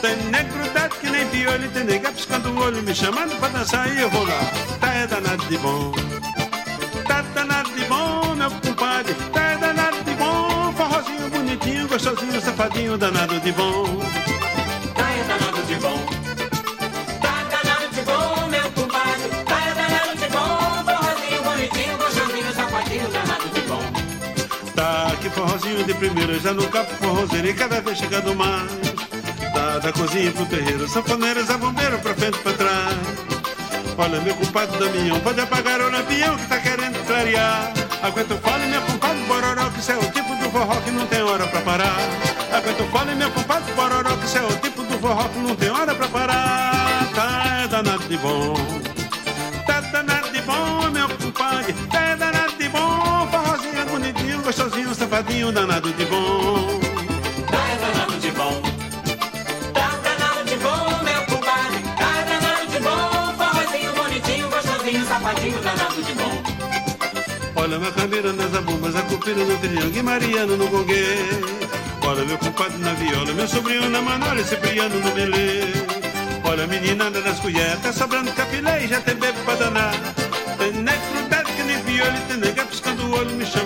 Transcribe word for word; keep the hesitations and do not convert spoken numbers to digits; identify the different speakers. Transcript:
Speaker 1: Tem nego grudado que nem piolho, tem nega piscando o olho, me chamando pra dançar e eu vou lá. Tá é danado de bom, tá danado de bom, meu compadre. Tá é danado de bom, forrozinho bonitinho, gostosinho, safadinho, danado de bom.
Speaker 2: Tá é danado de bom, tá danado de bom, meu compadre. Tá é danado de bom, forrozinho bonitinho, gostosinho, safadinho, danado de bom.
Speaker 1: Tá que forrozinho de primeira, já no capo forrozeiro e cada vez chegando mais. Tá da cozinha pro terreiro, sanfoneiros a bombeiro pra frente e pra trás. Olha, meu compadre Damião, pode apagar o lampião que tá querendo clarear. Aguenta o fole, meu compadre Bororó, que isso é o tipo do forró que não tem hora pra parar. Aguenta o fole, meu compadre Bororó, que isso é o tipo do forró que não tem hora pra parar. Tá é danado de bom, tá danado de bom, meu compadre. Tá é danado de bom, forrozinho bonitinho, gostosinho, safadinho, danado de bom.
Speaker 2: Tá é danado de bom, tá danado de bom, meu compadre. Tá é danado de bom, forrozinho bonitinho, gostosinho, safadinho, danado de bom.
Speaker 1: Olha, Macabeira nas abumbas, a cupira no triângulo e Mariano no gongue. Olha, meu compadre na viola, meu sobrinho na manola e Cipriano no belê. Olha, a meninada nas colheres, tá sobrando capilé e já tem bebo pra danar. Tem nego grudado que nem piolho, tem nega piscando o olho, me chama